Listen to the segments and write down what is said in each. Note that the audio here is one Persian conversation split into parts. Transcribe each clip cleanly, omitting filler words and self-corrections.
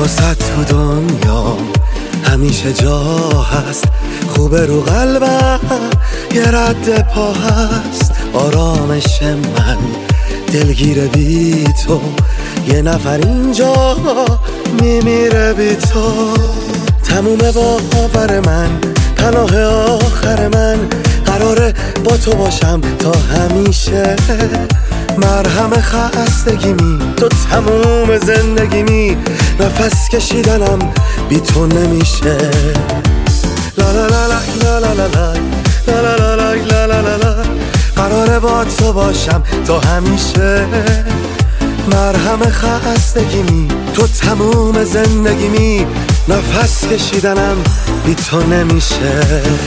واسه تو دنیا همیشه جا هست، خوبه رو قلبم یه رد پا هست. آرامش من دلگیره بی تو، یه نفر اینجا میمیره بی تو. تموم باور من، پناه آخر من، قراره با تو باشم تا همیشه. مرهم خستگیمی تو تموم زندگیمی، نفس کشیدنم بی تو نمیشه. لا لا لا لا لا لا لا لا لا لا لا لا لا لا، قراره با تو باشم تا همیشه. مرهم خستگیمی تو تموم زندگیمی، نفس کشیدنم بی تو نمیشه.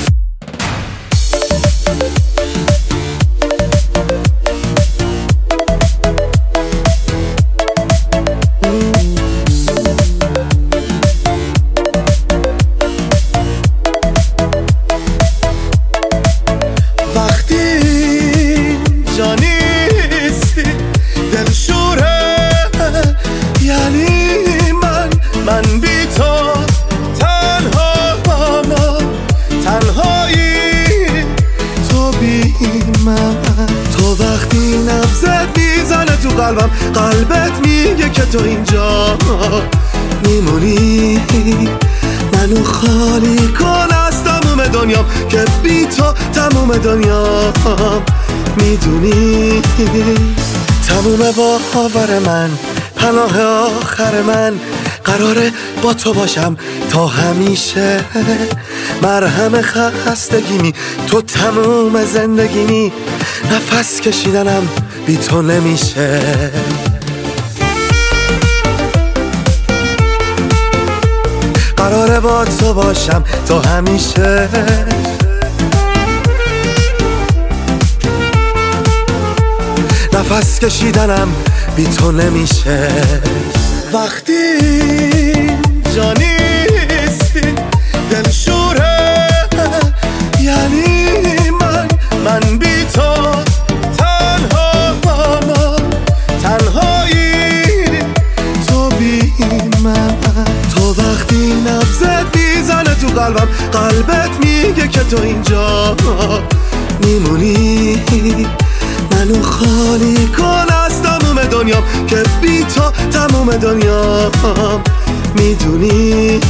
من بی تو تنهایی، تو بی من. تو وقتی نبضت میزنه تو قلبم، قلبت میگه که تو اینجا میمونی. منو خالی کن از تموم دنیام، که بی تو تموم دنیام میدونی. تموم باور من، پناه آخر من، قراره با تو باشم تا همیشه. مرهم خستگیمی تو تموم زندگیمی، نفس کشیدنم بی تو نمیشه. قراره با تو باشم تا همیشه. نفس کشیدنم بی تو نمیشه. وقتی جا نیستی دلشوره، یعنی من بی تو تنهایی، تو بی من. تو وقتی نبضت میزنه تو قلبم، قلبت میگه که تو اینجا میمونی. منو خالی کن از تموم دنیام، که بی تو تموم دنیا میدونی.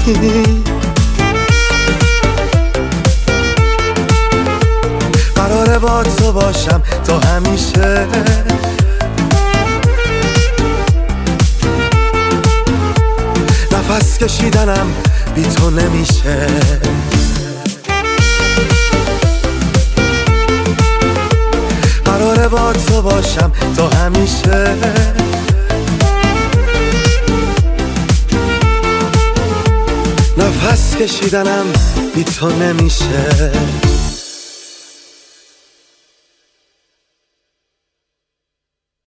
قراره با تو باشم تا همیشه. نفس کشیدنم بی تو نمیشه. قراره با تو باشم تا همیشه. نفس کشیدنم بی تو نمیشه.